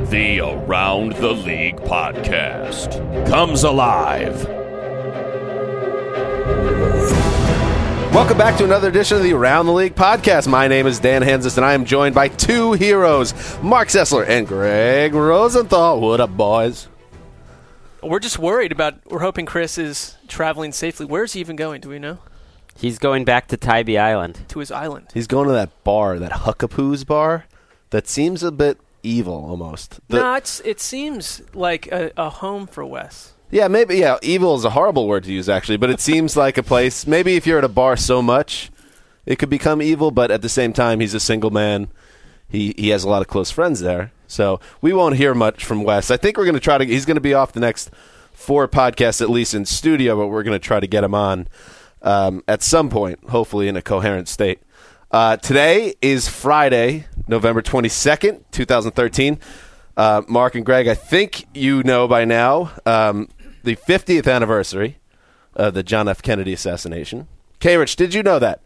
The Around the League podcast comes alive. Welcome back to another edition of the Around the League podcast. My name is Dan Hansis, and I am joined by two heroes, Mark Sessler and Greg Rosenthal. What up, boys? We're just worried about, we're hoping Chris is traveling safely. Where's he even going? Do we know? He's going back to Tybee Island. To his island. He's going to that bar, that Huckapoo's bar, that seems a bit evil almost. No, it seems like a home for Wes. Yeah, maybe. Yeah, evil is a horrible word to use, actually, but it seems like a place. Maybe if you're at a bar so much, it could become evil. But at the same time, he's a single man. He has a lot of close friends there, so we won't hear much from Wes. I think we're going to try to. He's going to be off the next 4 podcasts, at least in studio, but we're going to try to get him on at some point, hopefully in a coherent state. Today is Friday, November 22nd, 2013. Mark and Greg, I think you know by now. The 50th anniversary of the John F. Kennedy assassination. K-Rich, did you know that?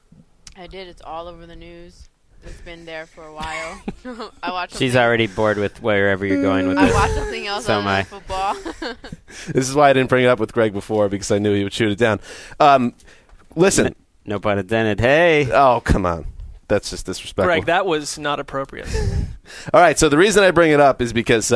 I did. It's all over the news. It's been there for a while. I watched. She's already bored with wherever you're going with this. I watched something else on football. This is why I didn't bring it up with Greg before, because I knew he would shoot it down. Listen. No pun intended. Hey. Oh, come on. That's just disrespectful. Greg, that was not appropriate. All right, so the reason I bring it up is because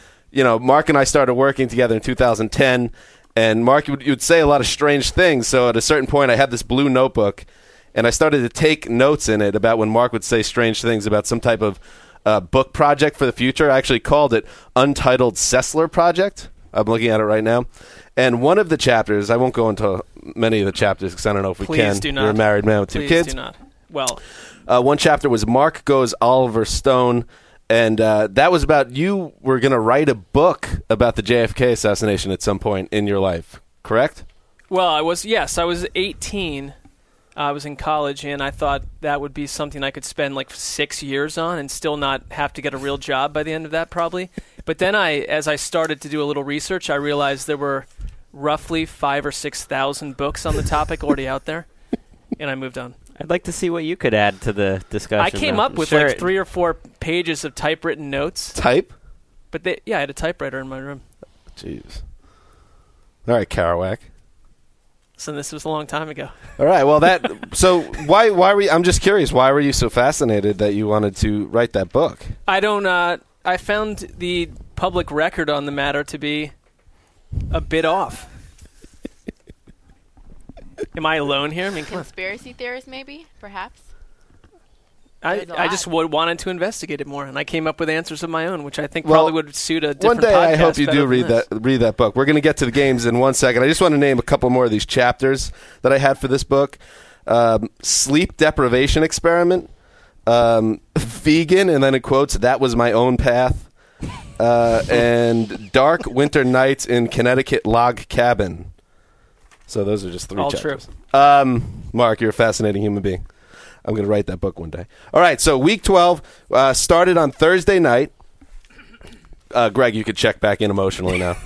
Mark and I started working together in 2010, and Mark, you would say a lot of strange things. So at a certain point, I had this blue notebook, and I started to take notes in it about when Mark would say strange things about some type of book project for the future. I actually called it Untitled Sessler Project. I'm looking at it right now. And one of the chapters, I won't go into many of the chapters because I don't know if we can. Please do not. You're a married man with 2 kids. Please do not. Well, one chapter was Mark Goes Oliver Stone. And that was about you were going to write a book about the JFK assassination at some point in your life, correct? Well, I was 18. I was in college, and I thought that would be something I could spend like 6 years on and still not have to get a real job by the end of that probably. But then as I started to do a little research, I realized there were roughly 5,000 or 6,000 books on the topic already out there, and I moved on. I'd like to see what you could add to the discussion. I came up with like 3 or 4 pages of typewritten notes. Type? But I had a typewriter in my room. Jeez. All right, Kerouac. So this was a long time ago. All right, well so why were you, I'm just curious, why were you so fascinated that you wanted to write that book? I found the public record on the matter to be a bit off. Am I alone here? I mean, conspiracy theorist, maybe, perhaps. I just wanted to investigate it more, and I came up with answers of my own, which I think probably would suit a different podcast. One day I hope you do read that book. We're going to get to the games in 1 second. I just want to name a couple more of these chapters that I had for this book. Sleep deprivation experiment, vegan, and then it quotes, that was my own path, and dark winter nights in Connecticut log cabin. So those are just 3 all chapters. True. Mark, you're a fascinating human being. I'm going to write that book one day. All right, so Week 12 started on Thursday night. Greg, you could check back in emotionally now.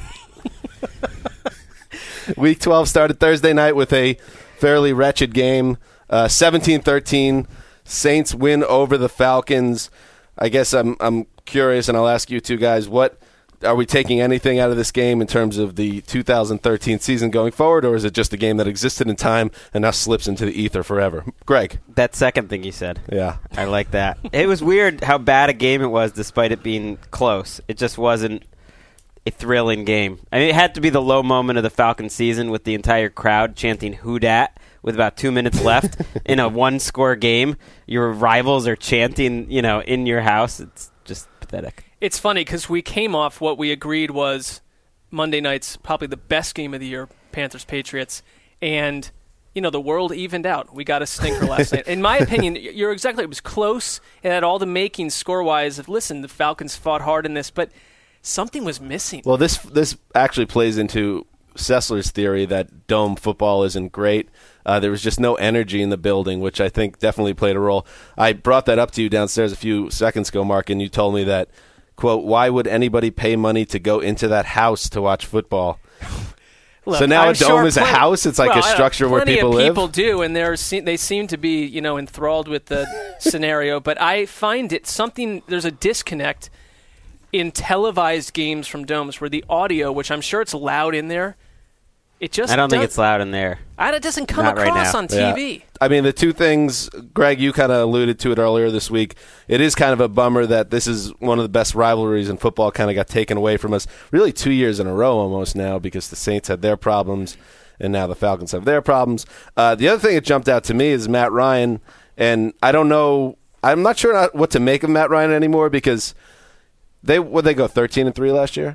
Week 12 started Thursday night with a fairly wretched game. 17-13, Saints win over the Falcons. I guess I'm curious, and I'll ask you two guys, what are we taking anything out of this game in terms of the 2013 season going forward, or is it just a game that existed in time and now slips into the ether forever? Greg. That second thing you said. Yeah. I like that. It was weird how bad a game it was despite it being close. It just wasn't a thrilling game. I mean, it had to be the low moment of the Falcons season with the entire crowd chanting "Who dat?" with about 2 minutes left in a one-score game. Your rivals are chanting, in your house. It's just pathetic. It's funny because we came off what we agreed was Monday night's probably the best game of the year, Panthers-Patriots, and the world evened out. We got a stinker last night. In my opinion, you're exactly. It was close. It had all the makings score-wise of, listen, the Falcons fought hard in this, but something was missing. Well, this actually plays into Sessler's theory that dome football isn't great. There was just no energy in the building, which I think definitely played a role. I brought that up to you downstairs a few seconds ago, Mark, and you told me that, quote, why would anybody pay money to go into that house to watch football? Look, so now I'm a dome sure is a house? It's like a structure where people live? People do, and they seem to be, enthralled with the scenario. But I find it something, there's a disconnect. in televised games from domes where the audio, which I'm sure it's loud in there, it just I don't think it's loud in there. It doesn't come Not right across now. on TV. Yeah. I mean, the two things, Greg, you kind of alluded to it earlier this week. It is kind of a bummer that this is one of the best rivalries in football kind of got taken away from us really 2 years in a row almost now because the Saints had their problems and now the Falcons have their problems. The other thing that jumped out to me is Matt Ryan, and I don't know, I'm not sure what to make of Matt Ryan anymore because they go 13-3 last year?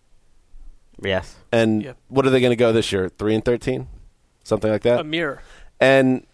Yes. And what are they going to go this year? 3-13, something like that. A mirror. And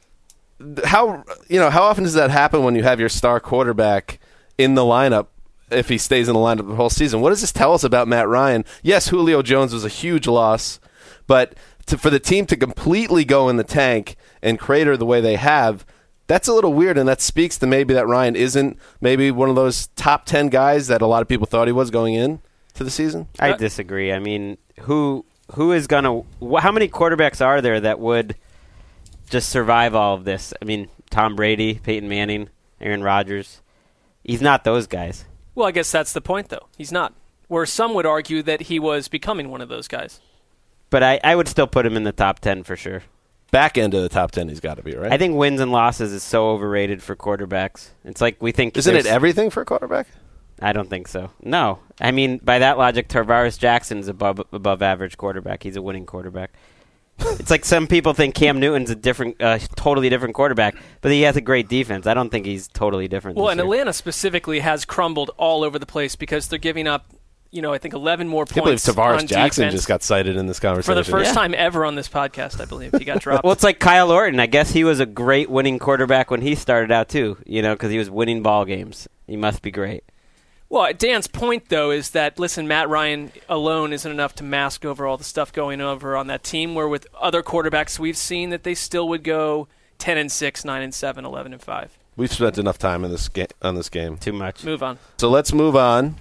how often does that happen when you have your star quarterback in the lineup? If he stays in the lineup the whole season, what does this tell us about Matt Ryan? Yes, Julio Jones was a huge loss, but for the team to completely go in the tank and crater the way they have, that's a little weird, and that speaks to maybe that Ryan isn't maybe one of those top 10 guys that a lot of people thought he was going in to the season. I disagree. I mean, who is going to – how many quarterbacks are there that would just survive all of this? I mean, Tom Brady, Peyton Manning, Aaron Rodgers. He's not those guys. Well, I guess that's the point, though. He's not. Where some would argue that he was becoming one of those guys. But I would still put him in the top 10 for sure. Back end of the top 10 he's got to be, right? I think wins and losses is so overrated for quarterbacks. It's like we think... Isn't it everything for a quarterback? I don't think so. No. I mean, by that logic, Tarvaris Jackson's above average quarterback. He's a winning quarterback. It's like some people think Cam Newton's a totally different quarterback, but he has a great defense. I don't think he's totally different. Well, this and year. Atlanta specifically has crumbled all over the place because they're giving up, I think 11 more I can't believe points Tavares on Jackson defense just got cited in this conversation. for the first time ever on this podcast, I believe. He got dropped. Well, it's like Kyle Orton. I guess he was a great winning quarterback when he started out too, because he was winning ball games. He must be great. Well, Dan's point, though, is that, listen, Matt Ryan alone isn't enough to mask over all the stuff going over on that team, where with other quarterbacks we've seen that they still would go 10-6, 9-7, 11-5. We've spent enough time on this game. Too much. Move on. So let's move on.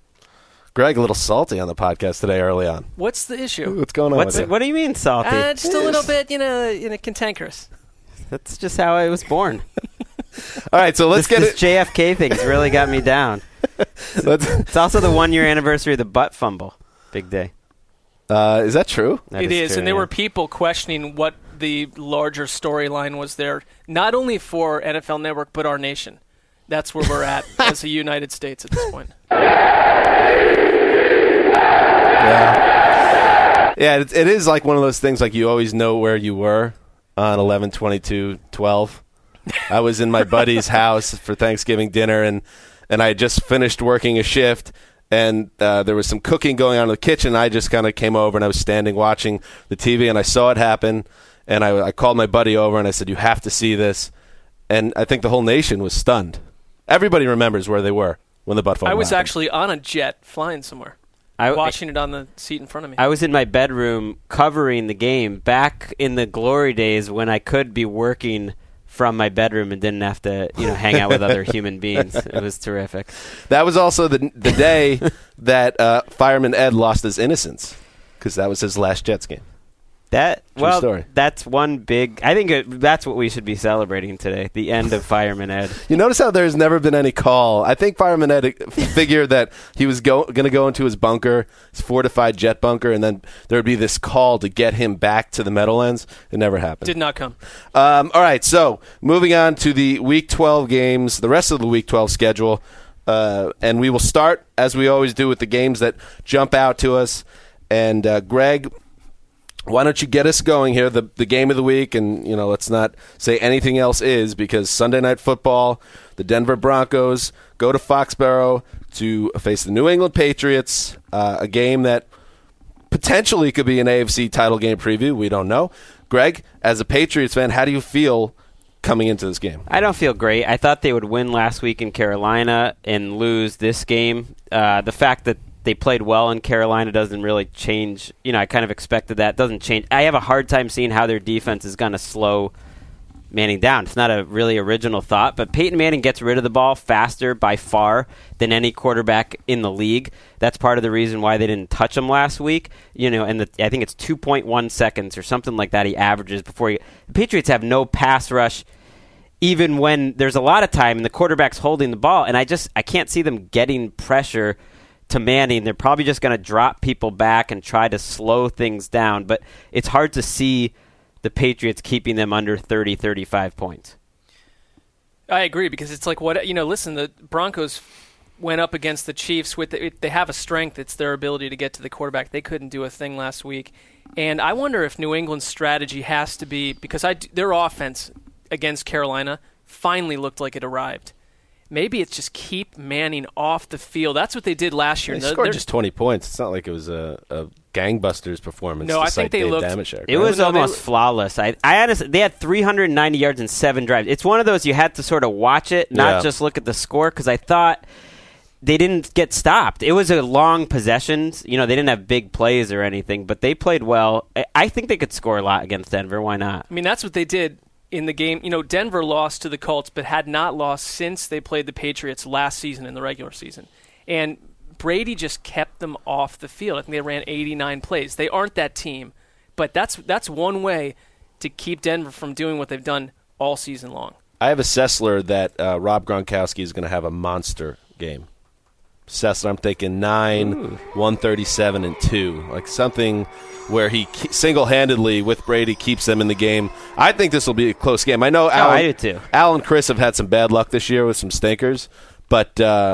Greg, a little salty on the podcast today early on. What's the issue? What's going on with it? What do you mean salty? Just a little bit, cantankerous. That's just how I was born. All right, so let's get this JFK thing's really got me down. It's also the 1-year anniversary of the butt fumble. Big day. Is that true? It is, and there were people questioning what the larger storyline was there, not only for NFL Network, but our nation. That's where we're at as a United States at this point. Yeah, it is like one of those things like you always know where you were on 11/22/12. I was in my buddy's house for Thanksgiving dinner, and I had just finished working a shift, and there was some cooking going on in the kitchen. I just kind of came over, and I was standing watching the TV, and I saw it happen, and I called my buddy over, and I said, "You have to see this." And I think the whole nation was stunned. Everybody remembers where they were when the butt fumble I was happened. actually on a jet flying somewhere, watching it on the seat in front of me. I was in my bedroom covering the game back in the glory days when I could be working from my bedroom and didn't have to, hang out with other human beings. It was terrific. That was also the day that Fireman Ed lost his innocence because that was his last Jets game. Story. That's one big. I think that's what we should be celebrating today. The end of Fireman Ed. You notice how there's never been any call. I think Fireman Ed figured that he was going to go into his bunker, his fortified jet bunker, and then there would be this call to get him back to the Meadowlands. It never happened. Did not come. All right, so moving on to the Week 12 games, the rest of the Week 12 schedule, and we will start, as we always do, with the games that jump out to us. And Greg, why don't you get us going here, the game of the week, and let's not say anything else is, because Sunday Night Football, the Denver Broncos go to Foxborough to face the New England Patriots, a game that potentially could be an AFC title game preview. We don't know. Greg, as a Patriots fan, how do you feel coming into this game? I don't feel great. I thought they would win last week in Carolina and lose this game. The fact that they played well in Carolina doesn't really change. I kind of expected that. Doesn't change. I have a hard time seeing how their defense is going to slow Manning down. It's not a really original thought, but Peyton Manning gets rid of the ball faster by far than any quarterback in the league. That's part of the reason why they didn't touch him last week. And I think it's 2.1 seconds or something like that he averages before the Patriots have no pass rush even when there's a lot of time and the quarterback's holding the ball, and I can't see them getting pressure to Manning, they're probably just going to drop people back and try to slow things down. But it's hard to see the Patriots keeping them under 30, 35 points. I agree, because it's like, listen, the Broncos went up against the Chiefs. They have a strength. It's their ability to get to the quarterback. They couldn't do a thing last week. And I wonder if New England's strategy has to be, because their offense against Carolina finally looked like it arrived. Maybe it's just keep Manning off the field. That's what they did last year. They scored just 20 points. It's not like it was a gangbusters performance. No, I think they looked. It was almost flawless. I honestly, they had 390 yards and 7 drives. It's one of those you had to sort of watch it, not just look at the score, because I thought they didn't get stopped. It was a long possessions. They didn't have big plays or anything, but they played well. I think they could score a lot against Denver. Why not? I mean, that's what they did in the game. Denver lost to the Colts, but had not lost since they played the Patriots last season in the regular season. And Brady just kept them off the field. I think they ran 89 plays. They aren't that team, but that's one way to keep Denver from doing what they've done all season long. I have a Sessler that Rob Gronkowski is going to have a monster game. Sessler, I'm thinking 9, 137, and 2. Like something where he single-handedly, with Brady, keeps them in the game. I think this will be a close game. I know I do too. Al and Chris have had some bad luck this year with some stinkers, but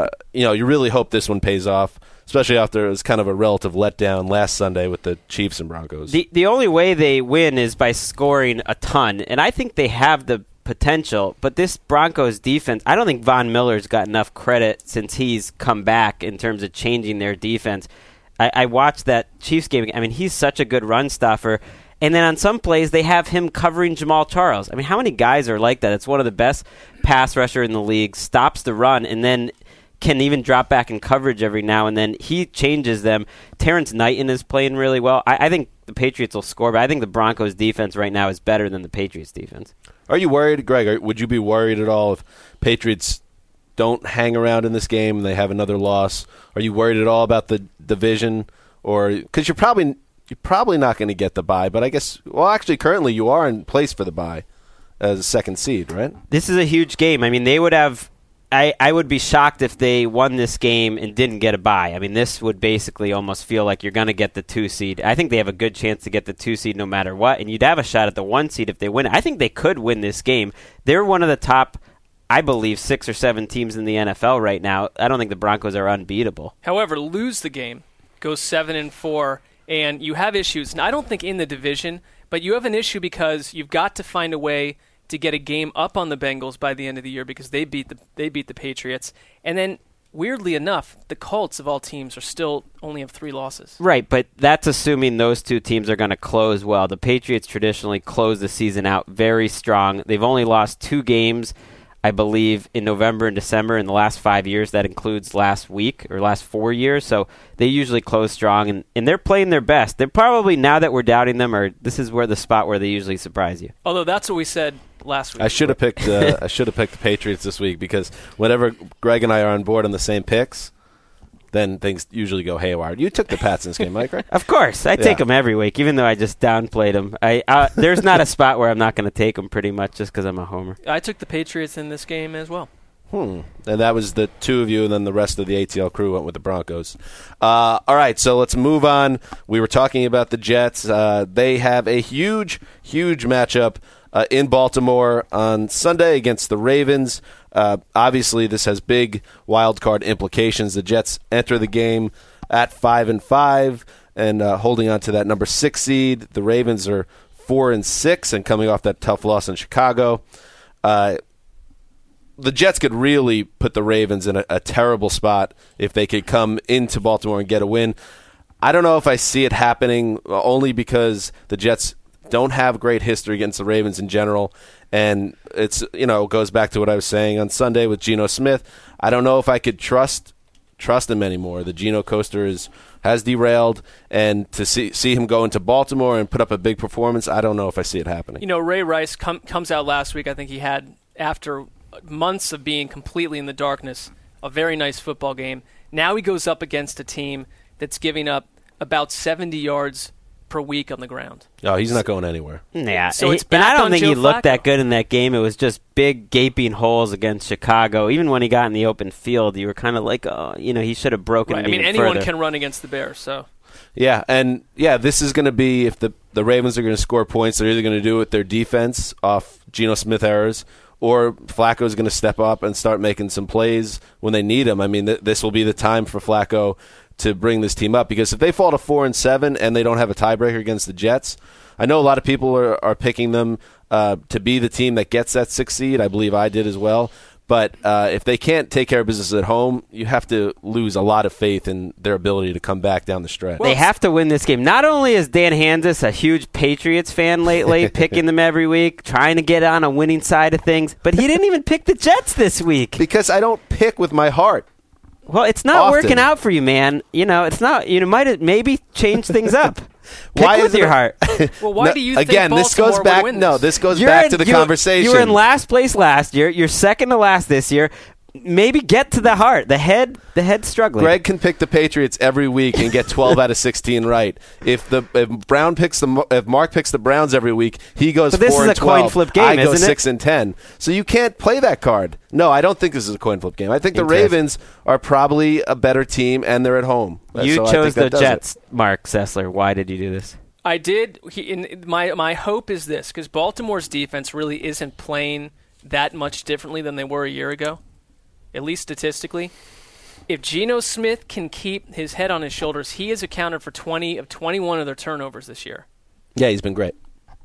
you really hope this one pays off, especially after it was kind of a relative letdown last Sunday with the Chiefs and Broncos. The only way they win is by scoring a ton, and I think they have the potential, but this Broncos defense, I don't think Von Miller's got enough credit since he's come back in terms of changing their defense. I watched that Chiefs game. I mean, he's such a good run stopper. And then on some plays, they have him covering Jamal Charles. I mean, how many guys are like that? It's one of the best pass rusher in the league, stops the run, and then can even drop back in coverage every now and then. He changes them. Terrence Knighton is playing really well. I think the Patriots will score, but I think the Broncos' defense right now is better than the Patriots' defense. Are you worried, Greg? Would you be worried at all if Patriots don't hang around in this game and they have another loss? Are you worried at all about the division? Or because you're probably not going to get the bye, but I guess, well, actually, currently you are in place for the bye as a second seed, right? This is a huge game. I mean, they would have. I would be shocked if they won this game and didn't get a bye. I mean, this would basically almost feel like you're going to get the 2 seed. I think they have a good chance to get the 2 seed no matter what, and you'd have a shot at the 1 seed if they win it. I think they could win this game. They're one of the top, I believe, 6 or 7 teams in the NFL right now. I don't think the Broncos are unbeatable. However, lose the game, go 7-4, and you have issues. Now, I don't think in the division, but you have an issue because you've got to find a way to get a game up on the Bengals by the end of the year because they beat the Patriots. And then, weirdly enough, the Colts of all teams are still only have 3 losses. Right, but that's assuming those 2 teams are going to close well. The Patriots traditionally close the season out very strong. They've only lost 2 games, I believe, in November and December in the last 5 years. That includes last week or last 4 years. So they usually close strong, and they're playing their best. They're probably, now that we're doubting them, this is where the spot where they usually surprise you. Although that's what we said last week. I should have picked the Patriots this week because whenever Greg and I are on board on the same picks, then things usually go haywire. You took the Pats in this game, Mike, right? Of course. I take them every week, even though I just downplayed them. There's not a spot where I'm not going to take them pretty much just because I'm a homer. I took the Patriots in this game as well. And that was the 2 of you, and then the rest of the ATL crew went with the Broncos. All right, so let's move on. We were talking about the Jets. They have a huge, huge matchup in Baltimore on Sunday against the Ravens. Obviously, this has big wild card implications. The Jets enter the game at 5-5 and holding on to that number 6 seed. The Ravens are 4-6 and coming off that tough loss in Chicago. The Jets could really put the Ravens in a terrible spot if they could come into Baltimore and get a win. I don't know if I see it happening, only because the Jets don't have great history against the Ravens in general, and it goes back to what I was saying on Sunday with Geno Smith. I don't know if I could trust him anymore. The Geno coaster has derailed, and to see him go into Baltimore and put up a big performance, I don't know if I see it happening. Ray Rice comes out last week. I think he had, after months of being completely in the darkness, a very nice football game. Now he goes up against a team that's giving up about 70 yards per week on the ground. Oh, he's not going anywhere. Yeah, So it's and back I don't on think Joe he looked that Flacco. good in that game. It was just big gaping holes against Chicago. Even when he got in the open field, you were kind of like, oh, he should have broken Right. it I mean, even anyone further. can run against the Bears. So Yeah, and this is going to be, if the Ravens are going to score points, they're either going to do it with their defense off Geno Smith errors, or Flacco's going to step up and start making some plays when they need him. I mean, this will be the time for Flacco to bring this team up, because if they fall to 4-7 and they don't have a tiebreaker against the Jets, I know a lot of people are picking them to be the team that gets that 6th seed. I believe I did as well. But if they can't take care of business at home, you have to lose a lot of faith in their ability to come back down the stretch. They have to win this game. Not only is Dan Hansis a huge Patriots fan lately, picking them every week, trying to get on a winning side of things, but he didn't even pick the Jets this week. Because I don't pick with my heart. Well, it's not Often. working out for you, man. It's not. You might maybe change things up. Pick Why with isn't your it- heart. well, why do you again, think this Baltimore goes would back. win No, this? this goes back to the conversation. You were in last place last year. You're second to last this year. Maybe get to the heart. The head struggling. Greg can pick the Patriots every week and get 12 out of 16 right. If Mark picks the Browns every week, he goes 4 But this is and a 12. coin flip game, I go isn't it? 6 and 10. So you can't play that card. No, I don't think this is a coin flip game. I think the Interesting. Ravens are probably a better team, and they're at home. You So I chose think that the does it. Jets, Mark Sessler. Why did you do this? I did. My hope is this, because Baltimore's defense really isn't playing that much differently than they were a year ago, at least statistically. If Geno Smith can keep his head on his shoulders, he has accounted for 20 of 21 of their turnovers this year. Yeah, he's been great.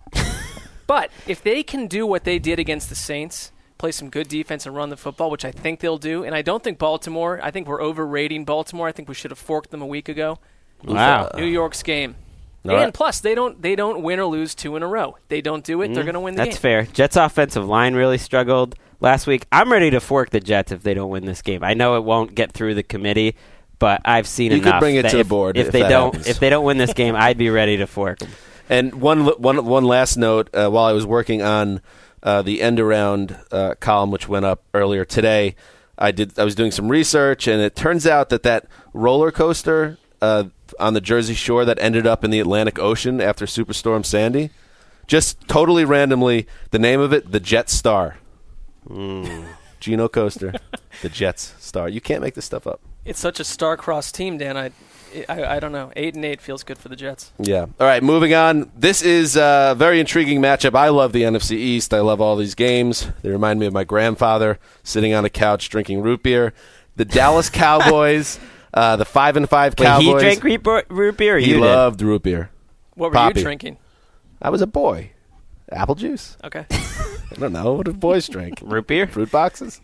But if they can do what they did against the Saints, play some good defense and run the football, which I think they'll do, and I don't think I think we're overrating Baltimore. I think we should have forked them a week ago. Wow. New York's game. All And right. plus, they don't win or lose 2 in a row. They don't do it, they're going to win the game. That's fair. Jets' offensive line really struggled last week. I'm ready to fork the Jets if they don't win this game. I know it won't get through the committee, but I've seen You enough. could bring it that to the if- board if if they that don't. happens. If they don't win this game, I'd be ready to fork them. And one last note, while I was working on the end around column, which went up earlier today, I was doing some research, and it turns out that roller coaster on the Jersey Shore that ended up in the Atlantic Ocean after Superstorm Sandy, just totally randomly, the name of it, the Jet Star. Geno Coaster, the Jets Star. You can't make this stuff up. It's such a star-crossed team, Dan. I don't know. 8-8 feels good for the Jets. Yeah. All right, moving on. This is a very intriguing matchup. I love the NFC East. I love all these games. They remind me of my grandfather sitting on a couch drinking root beer. The Dallas Cowboys, the 5-5 Cowboys. Wait, he drank root beer, or He you loved root beer. What were Poppy. you drinking? I was a boy. Apple juice. Okay. I don't know. What do boys drink? did? Root beer? Fruit boxes?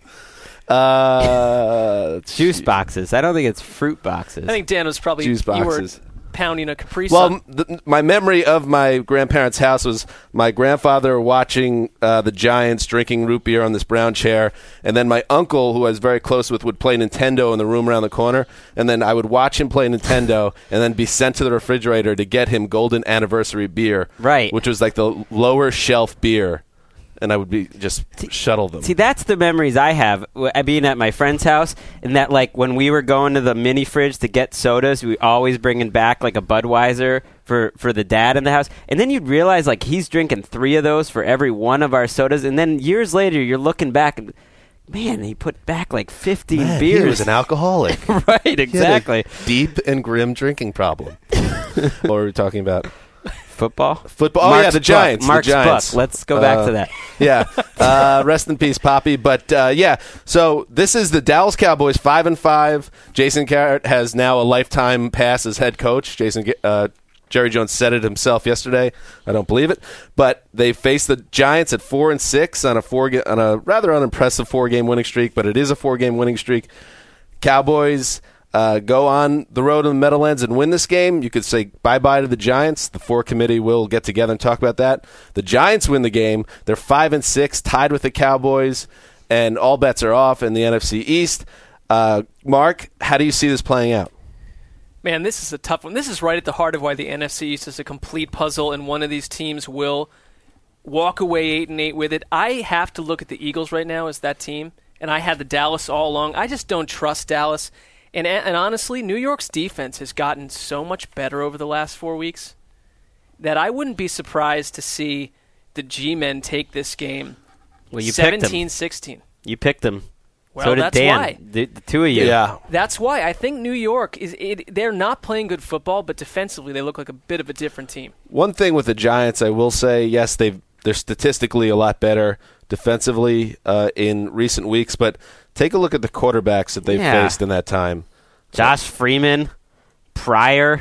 Juice boxes. I don't think it's fruit boxes. I think Dan was probably Juice you boxes. were pounding a Capri Sun. Well, my memory of my grandparents' house was my grandfather watching the Giants drinking root beer on this brown chair, and then my uncle, who I was very close with, would play Nintendo in the room around the corner, and then I would watch him play Nintendo and then be sent to the refrigerator to get him Golden Anniversary beer, Right. which was like the lower shelf beer, and I would be just shuttle them. See, that's the memories I have being at my friend's house, and that, like, when we were going to the mini fridge to get sodas, we always bringing back, like, a Budweiser for the dad in the house. And then you'd realize, like, he's drinking 3 of those for every one of our sodas. And then years later, you're looking back, and, man, he put back, like, 15 Man, beers. He was an alcoholic. Right, He had a exactly. deep and grim drinking problem. What were we talking about? Football? Football. Mark's Oh, yeah, the book. Giants. Mark's the Giants. book. Let's go back to that. Yeah. Rest in peace, Poppy. But, yeah, so this is the Dallas Cowboys, 5-5. Jason Garrett has now a lifetime pass as head coach. Jerry Jones said it himself yesterday. I don't believe it. But they face the Giants at 4-6 on a rather unimpressive 4-game winning streak, but it is a 4-game winning streak. Cowboys go on the road in the Meadowlands and win this game. You could say bye-bye to the Giants. The 4 committee will get together and talk about that. The Giants win the game. They're 5-6, tied with the Cowboys, and all bets are off in the NFC East. Mark, how do you see this playing out? Man, this is a tough one. This is right at the heart of why the NFC East is a complete puzzle, and one of these teams will walk away 8-8 with it. I have to look at the Eagles right now as that team, and I had the Dallas all along. I just don't trust Dallas. And honestly, New York's defense has gotten so much better over the last 4 weeks. that I wouldn't be surprised to see the G-men take this game Well, you picked them. 17-16. You picked them. Well, so did that's Dan. why. The two of you. Yeah. That's why I think New York they're not playing good football, but defensively they look like a bit of a different team. One thing with the Giants, I will say, yes, they're statistically a lot better defensively in recent weeks, but take a look at the quarterbacks that they've faced in that time. Josh Freeman, Pryor,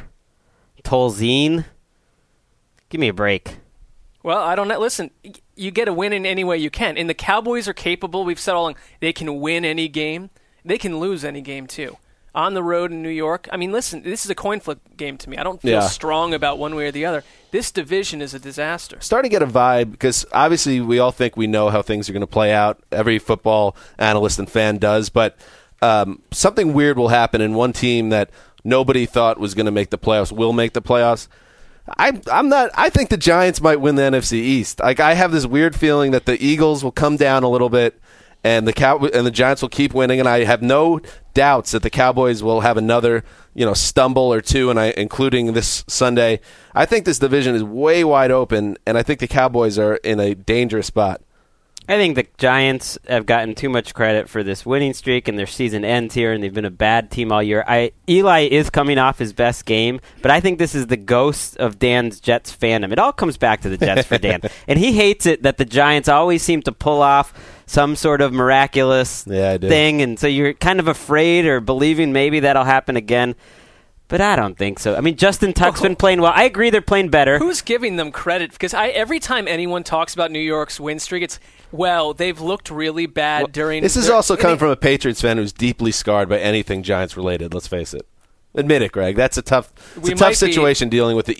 Tolzien. Give me a break. Well, I don't know. Listen, you get a win in any way you can. And the Cowboys are capable. We've said all along, they can win any game. They can lose any game, too. On the road in New York. I mean, listen, this is a coin flip game to me. I don't feel strong about one way or the other. This division is a disaster. Starting to get a vibe, because obviously we all think we know how things are going to play out. Every football analyst and fan does. But something weird will happen, and one team that nobody thought was going to make the playoffs will make the playoffs. I'm not. I think the Giants might win the NFC East. Like, I have this weird feeling that the Eagles will come down a little bit, and the Giants will keep winning. And I have no doubts that the Cowboys will have another stumble or two, including this Sunday. I think this division is way wide open, and I think the Cowboys are in a dangerous spot. I think the Giants have gotten too much credit for this winning streak, and their season ends here, and they've been a bad team all year. Eli is coming off his best game, but I think this is the ghost of Dan's Jets fandom. It all comes back to the Jets for Dan. And he hates it that the Giants always seem to pull off some sort of miraculous thing, and so you're kind of afraid or believing maybe that'll happen again. But I don't think so. I mean, Justin Tuck's been playing well. I agree they're playing better. Who's giving them credit? Because every time anyone talks about New York's win streak, it's, they've looked really bad during... This is also coming from a Patriots fan who's deeply scarred by anything Giants-related, let's face it. Admit it, Greg. That's a tough situation dealing with the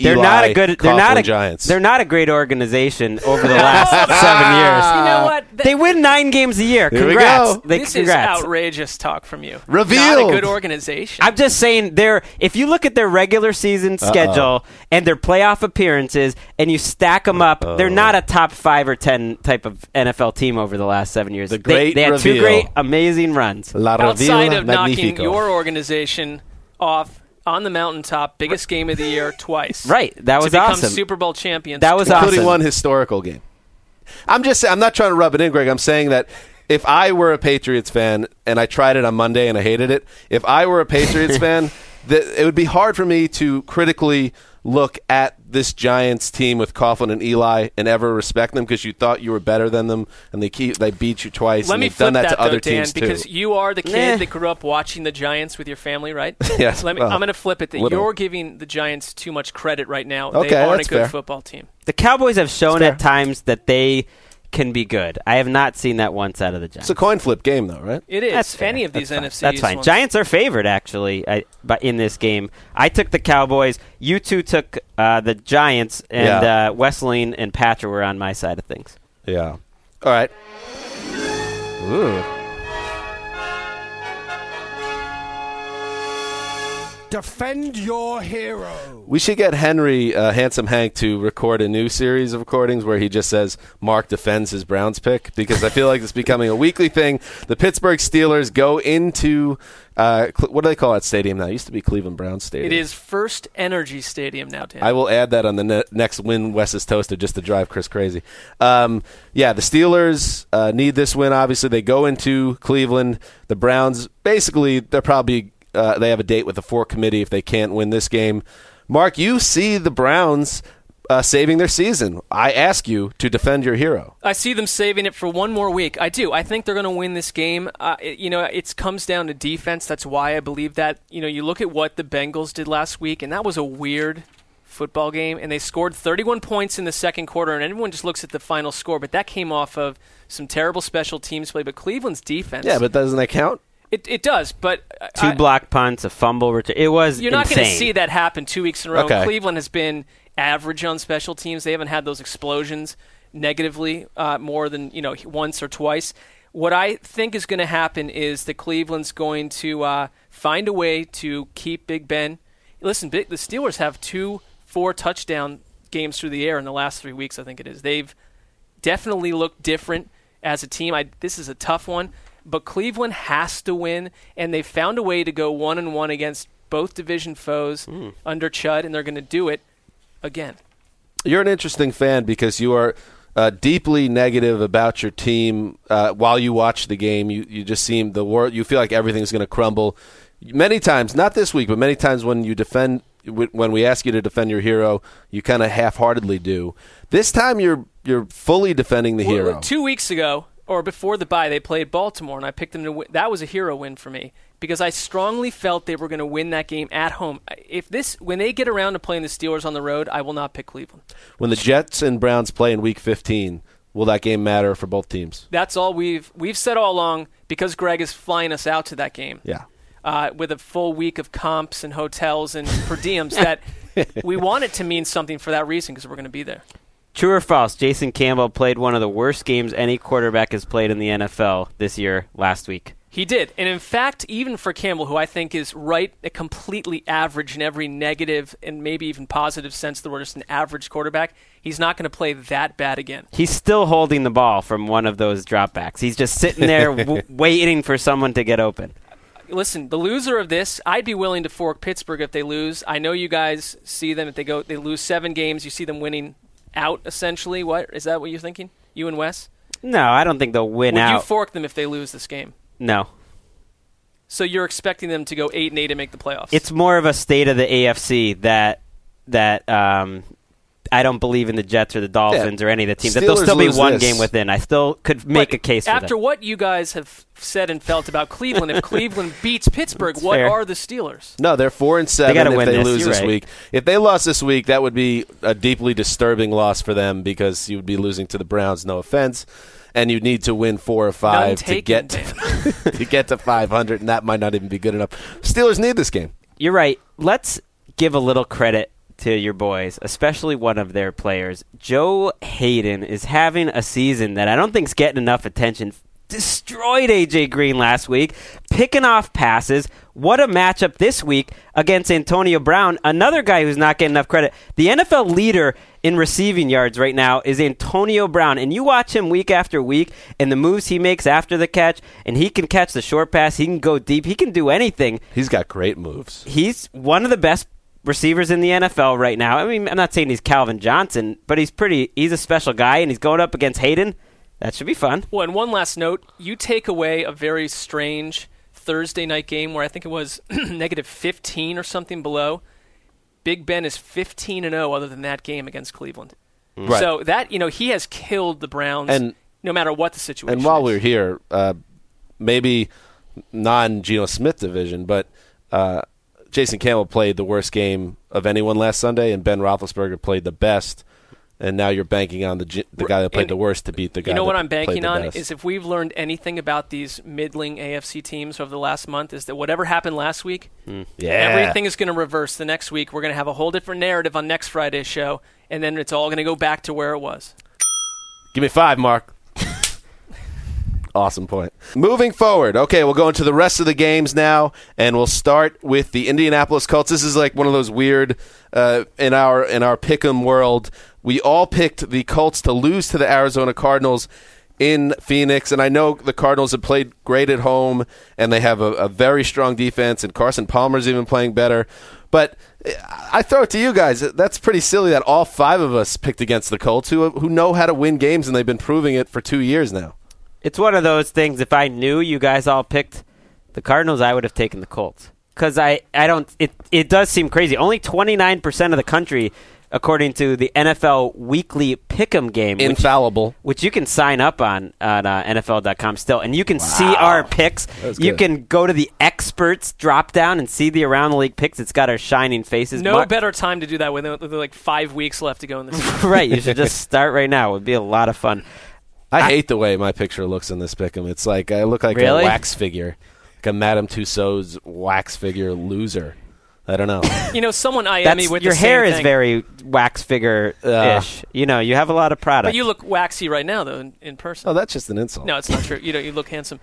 Giants. They're not a great organization over the last 7 years. You know what? They win 9 games a year. Here Congrats. This is outrageous talk from you. Revealed. Not a good organization. I'm just saying, if you look at their regular season schedule and their playoff appearances and you stack them up, they're not a top 5 or 10 type of NFL team over the last 7 years. They had 2 great, amazing runs. Outside of knocking your organization off on the mountaintop, biggest game of the year twice. Right, that was awesome. To become Super Bowl champions. That was including awesome. one historical game. I'm not trying to rub it in, Greg. I'm saying that if I were a Patriots fan and I tried it on Monday and I hated it, if I were a Patriots fan, it would be hard for me to critically look at this Giants team with Coughlin and Eli and ever respect them because you thought you were better than them and they beat you twice. Let and me they've done flip that to other Dan, teams too. because you are the kid that grew up watching the Giants with your family, right? Yes. I'm going to flip it. You're giving the Giants too much credit right now. Okay, they aren't that's a good fair. football team. The Cowboys have shown at times that they can be good. I have not seen that once out of the Giants. It's a coin flip game, though, right? It is. That's fair. Any of these NFC That's fine. ones. Giants are favored, actually, but in this game. I took the Cowboys. You two took the Giants, and Wesleyan and Patra were on my side of things. Yeah. All right. Ooh. Defend your hero. We should get Henry, Handsome Hank, to record a new series of recordings where he just says Mark defends his Browns pick, because I feel like it's becoming a weekly thing. The Pittsburgh Steelers go into, what do they call that stadium now? It used to be Cleveland Browns Stadium. It is First Energy Stadium now, Dan. I will add that on the next Win Wes's Toaster just to drive Chris crazy. The Steelers need this win, obviously. They go into Cleveland. The Browns, basically, they're probably... they have a date with the 4 committee if they can't win this game. Mark, you see the Browns saving their season. I ask you to defend your hero. I see them saving it for one more week. I do. I think they're going to win this game. It comes down to defense. That's why I believe that. You look at what the Bengals did last week, and that was a weird football game, and they scored 31 points in the second quarter, and everyone just looks at the final score, but that came off of some terrible special teams play. But Cleveland's defense... Yeah, but doesn't that count? It does, but... 2 block punts, a fumble return. It was You're not insane. going to see that happen 2 weeks in a row. Okay. Cleveland has been average on special teams. They haven't had those explosions negatively more than once or twice. What I think is going to happen is that Cleveland's going to find a way to keep Big Ben. Listen, the Steelers have 2 4-touchdown games through the air in the last 3 weeks, I think it is. They've definitely looked different as a team. This is a tough one. But Cleveland has to win, and they've found a way to go 1-1 against both division foes under Chud, and they're going to do it again. You're an interesting fan because you are deeply negative about your team while you watch the game. You just seem you feel like everything's going to crumble. Many times, not this week, but many times when we ask you to defend your hero, you kind of half-heartedly do. This time you're fully defending the hero. 2 weeks ago, or before the bye, they played Baltimore, and I picked them to win. That was a hero win for me because I strongly felt they were going to win that game at home. When they get around to playing the Steelers on the road, I will not pick Cleveland. When the Jets and Browns play in Week 15, will that game matter for both teams? That's all we've said all along because Greg is flying us out to that game. Yeah. With a full week of comps and hotels and per diems, that we want it to mean something for that reason because we're going to be there. True or false, Jason Campbell played one of the worst games any quarterback has played in the NFL this year last week. He did. And in fact, even for Campbell, who I think is completely average in every negative and maybe even positive sense of the word, just an average quarterback, he's not going to play that bad again. He's still holding the ball from one of those dropbacks. He's just sitting there waiting for someone to get open. Listen, the loser of this, I'd be willing to fork Pittsburgh if they lose. I know you guys see them if they lose 7 games. You see them winning out, essentially. What is that? What you're thinking? You and Wes? No, I don't think they'll win out. Would you fork them if they lose this game? No. So you're expecting them to go 8-8 and make the playoffs? It's more of a state of the AFC that I don't believe in the Jets or the Dolphins or any of the teams. That they'll still be one game within. I still could make a case for them. After what you guys have said and felt about Cleveland, if Cleveland beats Pittsburgh, what are the Steelers? No, they're 4-7 if they lose this week. If they lost this week, that would be a deeply disturbing loss for them because you would be losing to the Browns, no offense, and you need to win 4 or 5 to get to 500, and that might not even be good enough. Steelers need this game. You're right. Let's give a little credit to your boys, especially one of their players. Joe Hayden is having a season that I don't think's getting enough attention. Destroyed A.J. Green last week, picking off passes. What a matchup this week against Antonio Brown, another guy who's not getting enough credit. The NFL leader in receiving yards right now is Antonio Brown, and you watch him week after week and the moves he makes after the catch, and he can catch the short pass, he can go deep, he can do anything. He's got great moves. He's one of the best receivers in the NFL right now. I mean, I'm not saying he's Calvin Johnson, but he's a special guy, and he's going up against Hayden. That should be fun. Well, and one last note, you take away a very strange Thursday night game where I think it was negative 15 or something below. Big Ben is 15-0 other than that game against Cleveland. Right. So that, he has killed the Browns no matter what the situation is. And while we're here, maybe non-Geno Smith division, but Jason Campbell played the worst game of anyone last Sunday, and Ben Roethlisberger played the best. And now you're banking on the guy that played the worst to beat the guy that played the best. What I'm banking on is if we've learned anything about these middling AFC teams over the last month is that whatever happened last week, everything is going to reverse the next week. We're going to have a whole different narrative on next Friday's show, and then it's all going to go back to where it was. Give me 5, Mark. Awesome point. Moving forward, okay, we'll go into the rest of the games now, and we'll start with the Indianapolis Colts. This is like one of those weird in our pick'em world. We all picked the Colts to lose to the Arizona Cardinals in Phoenix, and I know the Cardinals have played great at home, and they have a very strong defense, and Carson Palmer's even playing better. But I throw it to you guys. That's pretty silly that all 5 of us picked against the Colts, who know how to win games, and they've been proving it for 2 years now. It's one of those things, if I knew you guys all picked the Cardinals, I would have taken the Colts. Because it does seem crazy. Only 29% of the country, according to the NFL Weekly Pick'em game. Infallible. Which you can sign up on NFL.com still. And you can see our picks. You can go to the experts drop down and see the Around the League picks. It's got our shining faces. No better time to do that with like 5 weeks left to go in the season. Right. You should just start right now. It would be a lot of fun. I hate the way my picture looks in this pick'em. It's like I look like a wax figure, like a Madame Tussauds wax figure loser. I don't know. Someone IM me with your the same hair thing. is very wax figure-ish. You have a lot of product. But you look waxy right now, though, in person. Oh, that's just an insult. No, it's not true. You look handsome.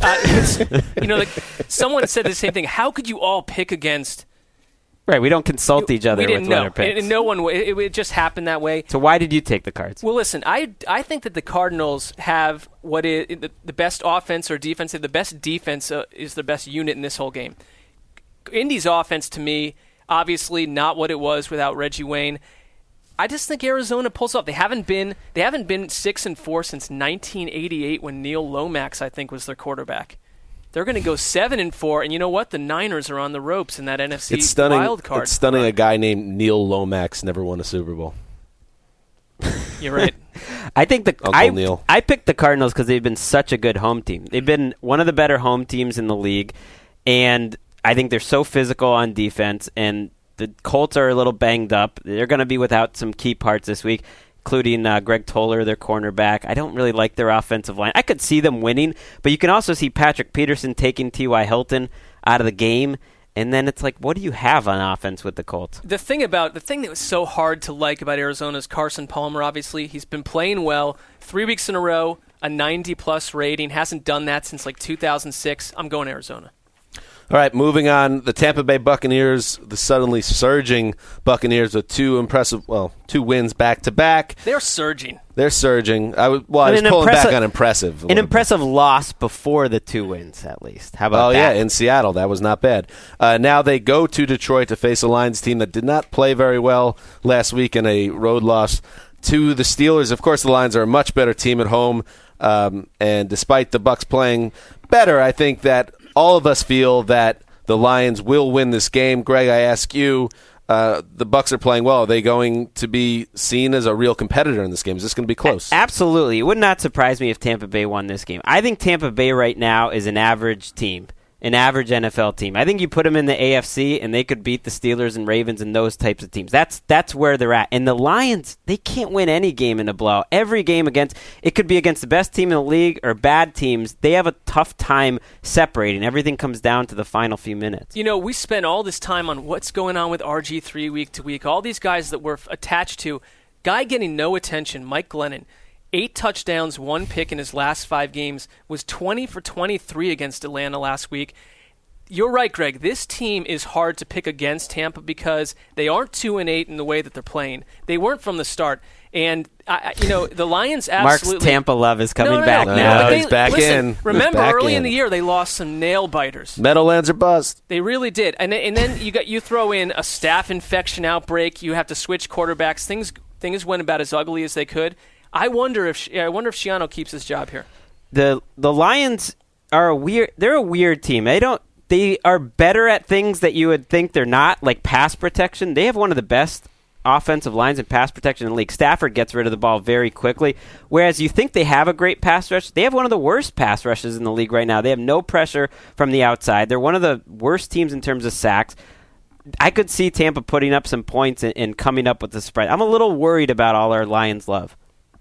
Someone said the same thing. How could you all pick against? Right, we don't consult each other. We didn't with know. Winner picks. And no one. It just happened that way. So why did you take the Cards? Well, listen, I think that the Cardinals have what is the best offense or defense. The best defense is the best unit in this whole game. Indy's offense, to me, obviously not what it was without Reggie Wayne. I just think Arizona pulls off. They haven't been 6-4 since 1988 when Neil Lomax, I think, was their quarterback. They're going to go 7-4, and you know what? The Niners are on the ropes in that NFC wild card. It's stunning. A guy named Neil Lomax never won a Super Bowl. You're right. I think Neil. I picked the Cardinals because they've been such a good home team. They've been one of the better home teams in the league, and I think they're so physical on defense, and the Colts are a little banged up. They're going to be without some key parts this week, including Greg Toller, their cornerback. I don't really like their offensive line. I could see them winning, but you can also see Patrick Peterson taking T.Y. Hilton out of the game, and then it's like, what do you have on offense with the Colts? The thing that was so hard to like about Arizona is Carson Palmer, obviously. He's been playing well 3 weeks in a row, a 90-plus rating. Hasn't done that since like 2006. I'm going Arizona. All right, moving on. The Tampa Bay Buccaneers, the suddenly surging Buccaneers with two wins back-to-back. They're surging. I was pulling back on impressive. An impressive loss before the 2 wins, at least. How about that? Oh, yeah, in Seattle. That was not bad. Now they go to Detroit to face a Lions team that did not play very well last week in a road loss to the Steelers. Of course, the Lions are a much better team at home, and despite the Bucs playing better, I think that all of us feel that the Lions will win this game. Greg, I ask you, the Bucs are playing well. Are they going to be seen as a real competitor in this game? Is this going to be close? Absolutely. It would not surprise me if Tampa Bay won this game. I think Tampa Bay right now is an average team, an average NFL team. I think you put them in the AFC, and they could beat the Steelers and Ravens and those types of teams. That's where they're at. And the Lions, they can't win any game in a blowout. Every game it could be against the best team in the league or bad teams. They have a tough time separating. Everything comes down to the final few minutes. You know, we spent all this time on what's going on with RG3 week to week. All these guys that we're attached to. Guy getting no attention, Mike Glennon. 8 touchdowns, 1 pick in his last 5 games, was 20 for 23 against Atlanta last week. You're right, Greg. This team is hard to pick against Tampa because they aren't 2-8 in the way that they're playing. They weren't from the start. And, the Lions absolutely... Mark's Tampa love is coming back now. No, he's back in. Remember, early in the year, they lost some nail biters. Meadowlands are bust. They really did. And then you throw in a staph infection outbreak. You have to switch quarterbacks. Things went about as ugly as they could. I wonder if Schiano keeps his job here. The Lions are they're a weird team. They are better at things that you would think they're not, like pass protection. They have one of the best offensive lines in pass protection in the league. Stafford gets rid of the ball very quickly, whereas you think they have a great pass rush. They have one of the worst pass rushes in the league right now. They have no pressure from the outside. They're one of the worst teams in terms of sacks. I could see Tampa putting up some points and coming up with the spread. I'm a little worried about all our Lions love.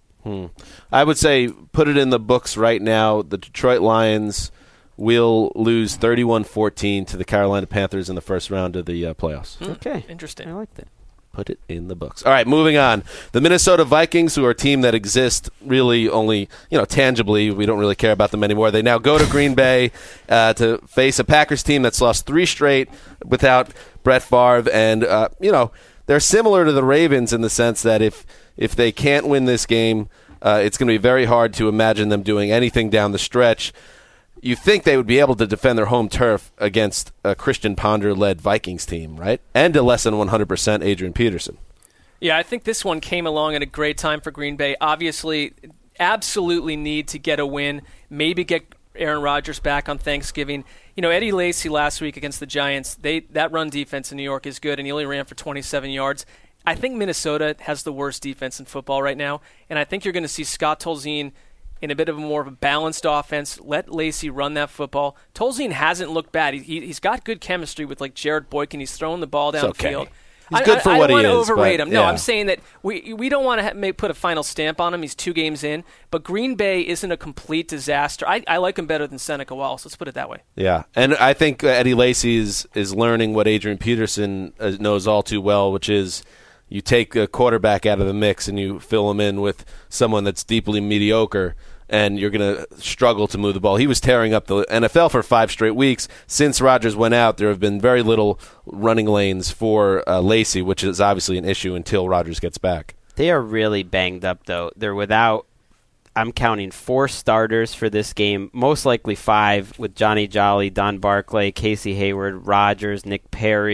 I would say put it in the books right now. The Detroit Lions will lose 31-14 to the Carolina Panthers in the first round of the playoffs. Okay. Interesting. I like that. Put it in the books. All right, moving on. The Minnesota Vikings, who are a team that exists really only, tangibly. We don't really care about them anymore. They now go to Green Bay to face a Packers team that's lost 3 straight without Brett Favre. And, they're similar to the Ravens in the sense that if they can't win this game, it's going to be very hard to imagine them doing anything down the stretch. You think they would be able to defend their home turf against a Christian Ponder-led Vikings team, right? And a less than 100% Adrian Peterson. Yeah, I think this one came along at a great time for Green Bay. Obviously, absolutely need to get a win, maybe get Aaron Rodgers back on Thanksgiving. Eddie Lacy last week against the Giants, that run defense in New York is good, and he only ran for 27 yards. I think Minnesota has the worst defense in football right now, and I think you're going to see Scott Tolzien in a bit of more of a balanced offense. Let Lacy run that football. Tolzien hasn't looked bad. He's got good chemistry with Jared Boykin. He's throwing the ball downfield. He's good for what he is. I don't want to overrate him. No, yeah. I'm saying that we don't want to put a final stamp on him. He's 2 games in. But Green Bay isn't a complete disaster. I like him better than Seneca Wallace. Let's put it that way. Yeah, and I think Eddie Lacy is learning what Adrian Peterson knows all too well, which is you take a quarterback out of the mix and you fill him in with someone that's deeply mediocre, and you're going to struggle to move the ball. He was tearing up the NFL for 5 straight weeks. Since Rodgers went out, there have been very little running lanes for Lacy, which is obviously an issue until Rodgers gets back. They are really banged up, though. They're without, I'm counting 4 starters for this game, most likely 5 with Johnny Jolly, Don Barclay, Casey Hayward, Rodgers, Nick Perry,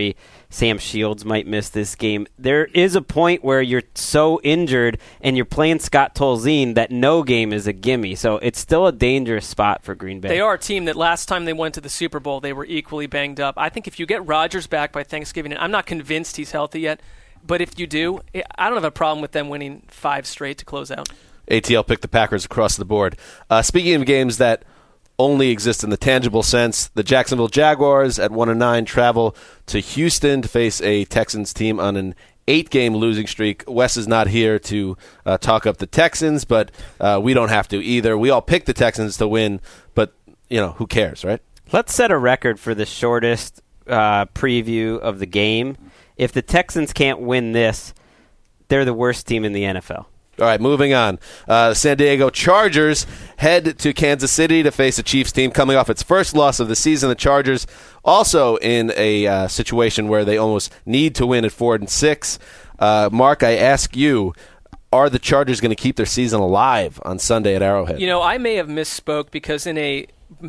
Sam Shields might miss this game. There is a point where you're so injured and you're playing Scott Tolzien that no game is a gimme. So it's still a dangerous spot for Green Bay. They are a team that last time they went to the Super Bowl, they were equally banged up. I think if you get Rodgers back by Thanksgiving, and I'm not convinced he's healthy yet, but if you do, I don't have a problem with them winning 5 straight to close out. ATL picked the Packers across the board. Speaking of games that only exist in the tangible sense, the Jacksonville Jaguars at 1-9 travel to Houston to face a Texans team on an 8-game losing streak. Wes is not here to talk up the Texans, but we don't have to either. We all picked the Texans to win, but who cares, right? Let's set a record for the shortest preview of the game. If the Texans can't win this, they're the worst team in the NFL. All right, moving on. San Diego Chargers head to Kansas City to face a Chiefs team coming off its first loss of the season. The Chargers also in a situation where they almost need to win at 4-6. Mark, I ask you, are the Chargers going to keep their season alive on Sunday at Arrowhead? I may have misspoke because in a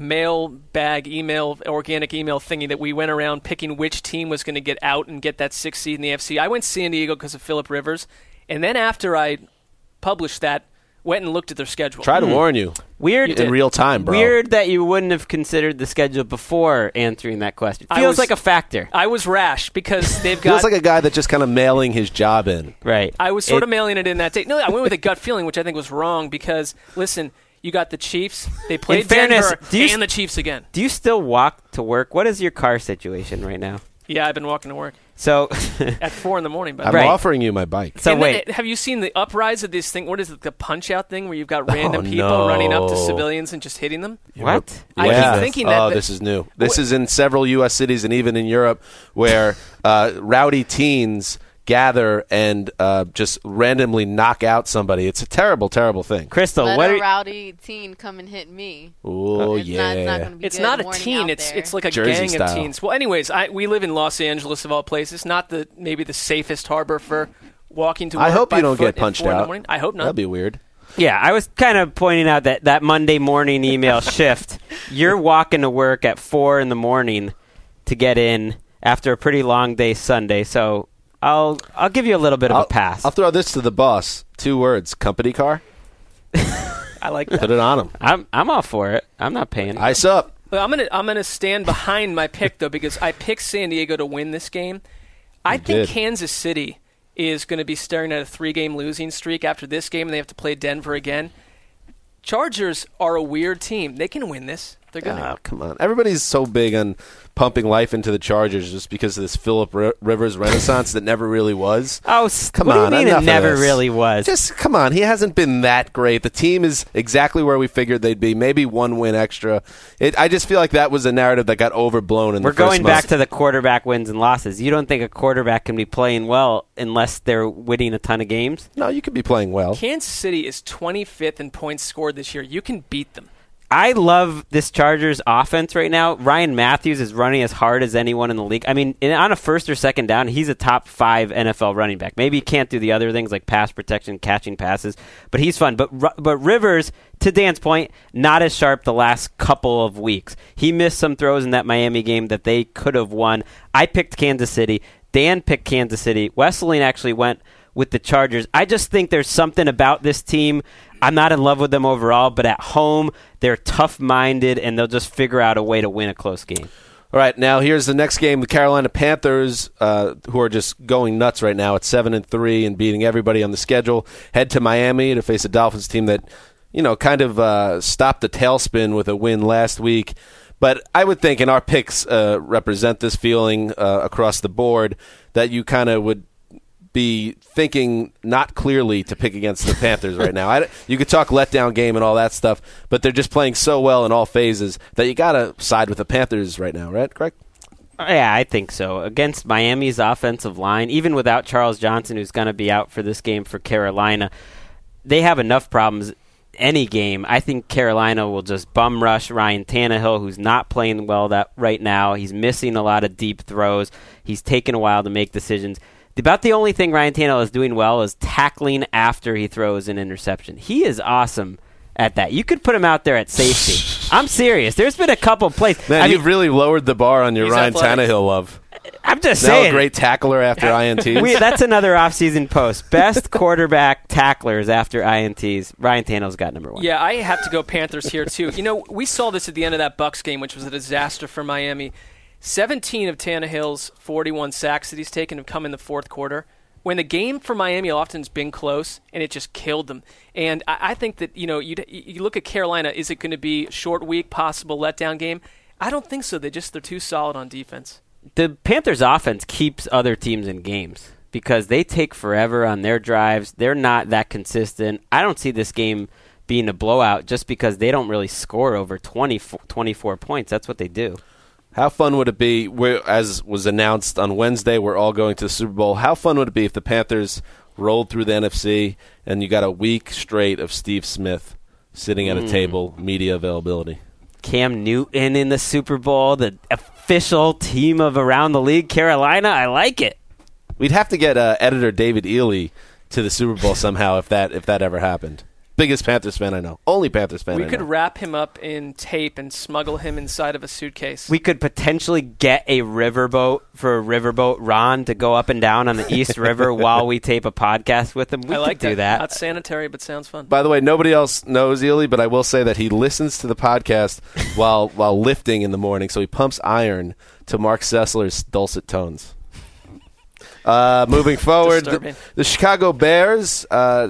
organic email thingy that we went around picking which team was going to get out and get that 6th seed in the AFC, I went San Diego because of Phillip Rivers. And then after I published that, went and looked at their schedule. Try to warn you. Weird in real time, bro. Weird that you wouldn't have considered the schedule before answering that question. Feels like a factor. I was rash because they've got... Feels like a guy that's just kind of mailing his job in. Right. I was sort of mailing it in that day. No, I went with a gut feeling, which I think was wrong because, listen, you got the Chiefs. They played Denver and the Chiefs again. Do you still walk to work? What is your car situation right now? Yeah, I've been walking to work. So at 4 a.m. I'm offering you my bike. So wait, have you seen the uprise of this thing? What is it, the Punch-Out thing where you've got random people running up to civilians and just hitting them? What? I keep thinking that. This is new. This is in several U.S. cities and even in Europe where rowdy teens gather and just randomly knock out somebody. It's a terrible, terrible thing. Crystal, Let a rowdy teen come and hit me. Oh, yeah. It's not gonna be it's good not a morning teen. out It's there. like a Jersey gang style. of teens. Well, anyways, we live in Los Angeles of all places. Not maybe the safest harbor for walking to work. I hope by you don't foot get at punched 4 in the out. morning. I hope not. That'd be weird. Yeah, I was kind of pointing out that Monday morning email shift. You're walking to work at 4 in the morning to get in after a pretty long day Sunday, so I'll give you a little bit of a pass. I'll throw this to the boss. 2 words: company car. I like that. Put it on him. I'm all for it. I'm not paying. Ice up. Well, I'm gonna stand behind my pick though because I picked San Diego to win this game. I think Kansas City is going to be staring at a 3-game losing streak after this game, and they have to play Denver again. Chargers are a weird team. They can win this. They're going to. Oh, come on. Everybody's so big on pumping life into the Chargers just because of this Phillip Rivers renaissance that never really was. Oh, come on. What do you mean enough it never of this. really was? Just come on. He hasn't been that great. The team is exactly where we figured they'd be. Maybe 1 win extra. I just feel like that was a narrative that got overblown in the first month. We're going back to the quarterback wins and losses. You don't think a quarterback can be playing well unless they're winning a ton of games? No, you could be playing well. Kansas City is 25th in points scored this year. You can beat them. I love this Chargers offense right now. Ryan Matthews is running as hard as anyone in the league. I mean, on a first or second down, he's a top 5 NFL running back. Maybe he can't do the other things like pass protection, catching passes, but he's fun. But Rivers, to Dan's point, not as sharp the last couple of weeks. He missed some throws in that Miami game that they could have won. I picked Kansas City. Dan picked Kansas City. Wesleyan actually went with the Chargers. I just think there's something about this team. I'm not in love with them overall, but at home, they're tough-minded, and they'll just figure out a way to win a close game. All right, now here's the next game. The Carolina Panthers, who are just going nuts right now at 7-3 and beating everybody on the schedule, head to Miami to face a Dolphins team that, kind of stopped the tailspin with a win last week. But I would think, and our picks represent this feeling across the board, that you kind of would be thinking not clearly to pick against the Panthers right now. You could talk letdown game and all that stuff, but they're just playing so well in all phases that you got to side with the Panthers right now, right, Greg? Yeah, I think so. Against Miami's offensive line, even without Charles Johnson, who's going to be out for this game for Carolina, they have enough problems any game. I think Carolina will just bum rush Ryan Tannehill, who's not playing well right now. He's missing a lot of deep throws. He's taken a while to make decisions. About the only thing Ryan Tannehill is doing well is tackling after he throws an interception. He is awesome at that. You could put him out there at safety. I'm serious. There's been a couple plays. Man, you've really lowered the bar on your Ryan athletic. Tannehill love. I'm just Now saying. a great tackler after INTs. That's another offseason post. Best quarterback tacklers after INTs. Ryan Tannehill's got number 1. Yeah, I have to go Panthers here, too. We saw this at the end of that Bucs game, which was a disaster for Miami. 17 of Tannehill's 41 sacks that he's taken have come in the fourth quarter. When the game for Miami often has been close, and it just killed them. And I think that, you look at Carolina, is it going to be a short week, possible letdown game? I don't think so. They're too solid on defense. The Panthers' offense keeps other teams in games because they take forever on their drives. They're not that consistent. I don't see this game being a blowout just because they don't really score over 24 points. That's what they do. How fun would it be, as was announced on Wednesday, we're all going to the Super Bowl. How fun would it be if the Panthers rolled through the NFC and you got a week straight of Steve Smith sitting at a table, media availability? Cam Newton in the Super Bowl, the official team of Around the League, Carolina. I like it. We'd have to get editor David Ely to the Super Bowl somehow if that ever happened. Biggest Panthers fan I know. Only Panthers fan I know. We could wrap him up in tape and smuggle him inside of a suitcase. We could potentially get a riverboat for a riverboat Ron to go up and down on the East River while we tape a podcast with him. We could do that. Not sanitary, but sounds fun. By the way, nobody else knows Ely, but I will say that he listens to the podcast while lifting in the morning, so he pumps iron to Mark Sessler's dulcet tones. Moving forward, the Chicago Bears.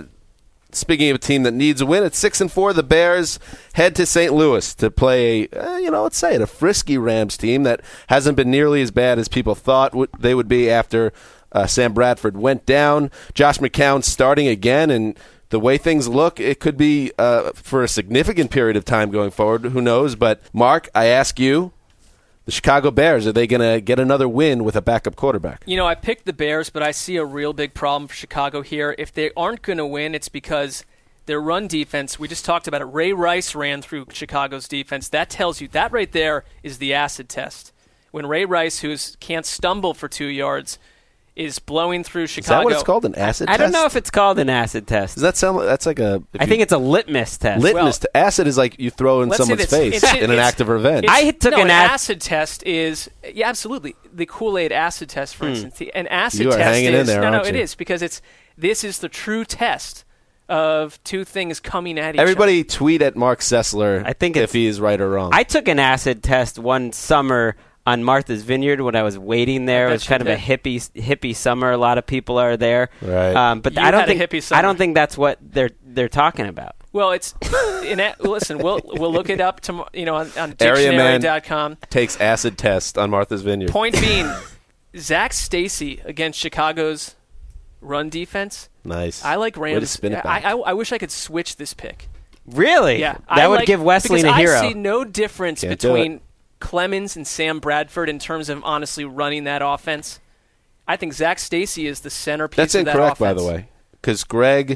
Speaking of a team that needs a win, at 6-4, the Bears head to St. Louis to play, let's say it, a frisky Rams team that hasn't been nearly as bad as people thought they would be after Sam Bradford went down. Josh McCown starting again, and the way things look, it could be for a significant period of time going forward. Who knows? But, Mark, I ask you, the Chicago Bears, are they going to get another win with a backup quarterback? I picked the Bears, but I see a real big problem for Chicago here. If they aren't going to win, it's because their run defense, we just talked about it, Ray Rice ran through Chicago's defense. That tells you, that right there is the acid test. When Ray Rice, who can't stumble for 2 yards, is blowing through Chicago. Is that what it's called, an acid test? I don't know if it's called an acid test. Does that sound like that's like a... I think it's a litmus test. Acid is like you throw in someone's face in an act of revenge. An acid test is... Yeah, absolutely. The Kool-Aid acid test, for instance. An acid test hanging in there, aren't you? it is, because this is the true test of two things coming at each Everybody other. tweet at Mark Sessler if he is right or wrong. I took an acid test one summer on Martha's Vineyard when I was waiting there. It was kind of a hippie summer. A lot of people are there. Right. But I don't think that's what they're talking about. Well, it's listen. We'll look it up on dictionary.com. Takes acid test on Martha's Vineyard. Point being, Zach Stacy against Chicago's run defense. Nice. I like Rams. Way to spin it back. I wish I could switch this pick. Really? Yeah. That would give Wesley a hero. I see no difference between Clemens and Sam Bradford in terms of honestly running that offense. I think Zach Stacy is the centerpiece of that offense. That's incorrect, by the way, because Greg,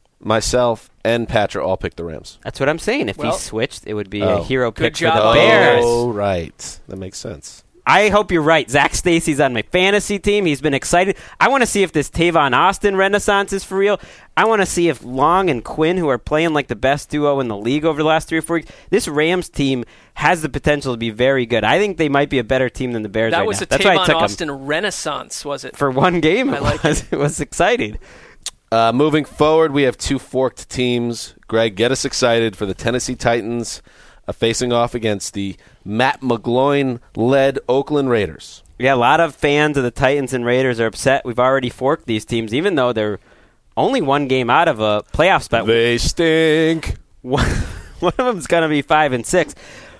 myself, and Patra all picked the Rams. That's what I'm saying. If he switched, it would be a hero pick for the job. Bears. Oh, right. That makes sense. I hope you're right. Zach Stacy's on my fantasy team. He's been excited. I want to see if this Tavon Austin renaissance is for real. I want to see if Long and Quinn, who are playing like the best duo in the league over the last 3 or 4 weeks, this Rams team has the potential to be very good. I think they might be a better team than the Bears right now. That was a Tavon Austin renaissance, was it? For one game, it was exciting. Moving forward, we have 2 forked teams. Greg, get us excited for the Tennessee Titans facing off against the Matt McGloin-led Oakland Raiders. Yeah, a lot of fans of the Titans and Raiders are upset. We've already forked these teams, even though they're only one game out of a playoff spot. They stink. One of them's going to be 5-6.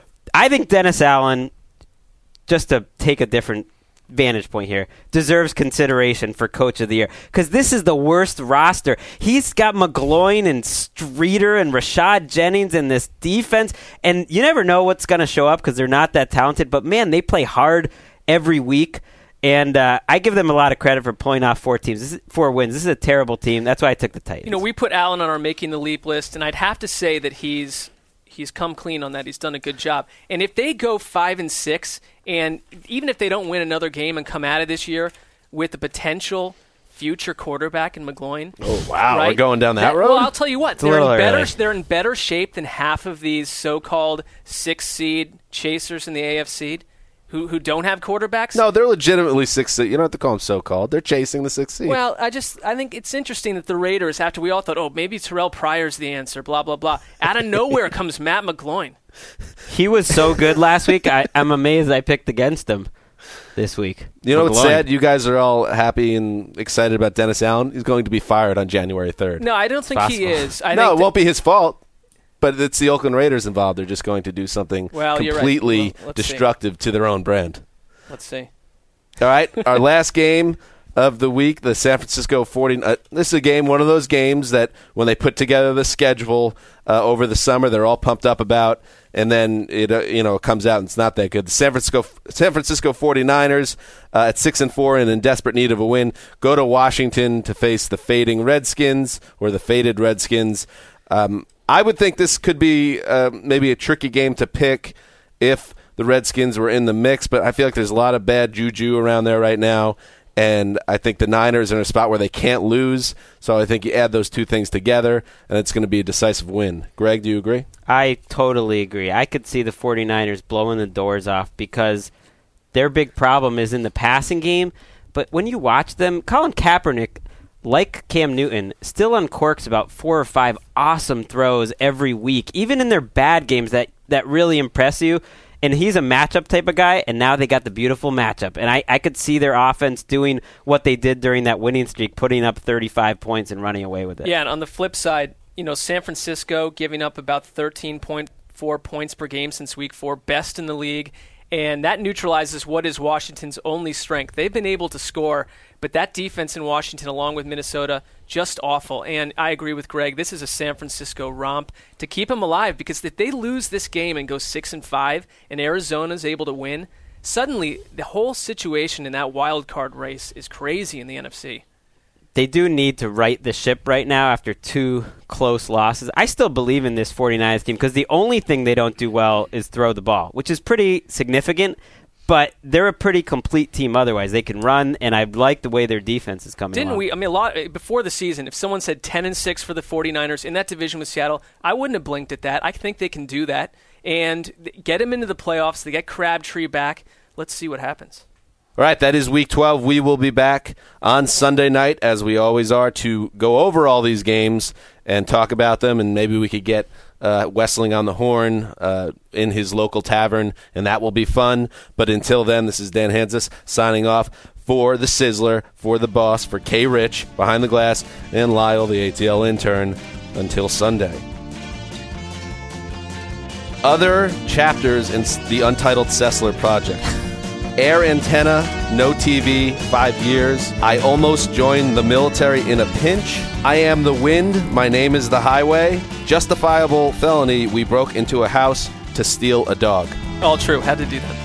I think Dennis Allen, just to take a different vantage point here, deserves consideration for Coach of the Year because this is the worst roster. He's got McGloin and Streeter and Rashad Jennings in this defense, and you never know what's going to show up because they're not that talented, but man, they play hard every week, and I give them a lot of credit for pulling off 4 wins. This is a terrible team. That's why I took the Titans. We put Allen on our Making the Leap list, and I'd have to say that he's come clean on that. He's done a good job. And if they go 5-6, and even if they don't win another game and come out of this year with the potential future quarterback in McGloin. Oh, wow. Right? We're going down that road? Well, I'll tell you what. They're in better shape than half of these so-called 6-seed chasers in the AFC. who don't have quarterbacks. No, they're legitimately 6th seed. You don't have to call them so-called. They're chasing the 6th seed. Well, I think it's interesting that the Raiders, after we all thought, oh, maybe Terrell Pryor's the answer, blah, blah, blah. Out of nowhere comes Matt McGloin. He was so good last week. I'm amazed I picked against him this week. You know what's McGloin. sad? You guys are all happy and excited about Dennis Allen. He's going to be fired on January 3rd. No, I don't think he is. No, it won't be his fault. But it's the Oakland Raiders involved. They're just going to do something completely destructive to their own brand. Let's see. All right, our last game of the week, the San Francisco 49ers. This is a game, one of those games that when they put together the schedule over the summer, they're all pumped up about, and then it comes out and it's not that good. The San Francisco 49ers at 6-4 and in desperate need of a win go to Washington to face the fading Redskins or the faded Redskins. I would think this could be maybe a tricky game to pick if the Redskins were in the mix, but I feel like there's a lot of bad juju around there right now, and I think the Niners are in a spot where they can't lose, so I think you add those two things together, and it's going to be a decisive win. Greg, do you agree? I totally agree. I could see the 49ers blowing the doors off because their big problem is in the passing game, but when you watch them, Colin Kaepernick, like Cam Newton, still uncorks about 4 or 5 awesome throws every week, even in their bad games that really impress you. And he's a matchup type of guy, and now they got the beautiful matchup. And I could see their offense doing what they did during that winning streak, putting up 35 points and running away with it. Yeah, and on the flip side, San Francisco giving up about 13.4 points per game since week 4, best in the league. And that neutralizes what is Washington's only strength. They've been able to score, but that defense in Washington, along with Minnesota, just awful. And I agree with Greg. This is a San Francisco romp to keep them alive, because if they lose this game and go 6-5 and Arizona's able to win, suddenly the whole situation in that wild card race is crazy in the NFC. They do need to right the ship right now after 2 close losses. I still believe in this 49ers team because the only thing they don't do well is throw the ball, which is pretty significant, but they're a pretty complete team otherwise. They can run, and I like the way their defense is coming along. A lot before the season, if someone said 10-6 for the 49ers in that division with Seattle, I wouldn't have blinked at that. I think they can do that and get them into the playoffs. They get Crabtree back. Let's see what happens. All right, that is Week 12. We will be back on Sunday night, as we always are, to go over all these games and talk about them, and maybe we could get Wessling on the horn in his local tavern, and that will be fun. But until then, this is Dan Hansis signing off for the Sizzler, for the boss, for K. Rich, behind the glass, and Lyle, the ATL intern. Until Sunday. Other chapters in the Untitled Sessler Project. Air antenna, no TV, 5 years. I almost joined the military in a pinch. I am the wind. My name is the highway. Justifiable felony. We broke into a house to steal a dog. All true. Had to do that.